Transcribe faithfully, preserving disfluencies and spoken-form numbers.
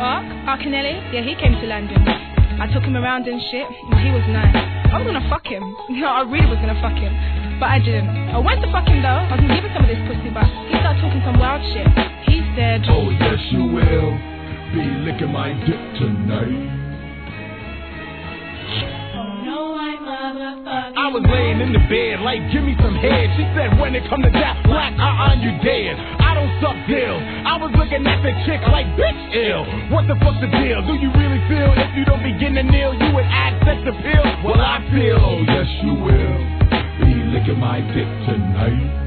Ark, Arkinelli, yeah, he came to London. I took him around and shit. He was nice. I was gonna fuck him. No, I really was gonna fuck him. But I didn't. I went to fuck him though. I was gonna give him some of this pussy, but he started talking some wild shit. He said, oh yes you will be licking my dick tonight. I was laying in the bed like, give me some head. She said, when it come to that black, uh-uh, you dead. I don't suck deals. I was looking at the chick like, bitch, ill. What the fuck's the deal? Do you really feel if you don't begin to kneel, you would access the pill? Well, I feel, oh yes you will be licking my dick tonight.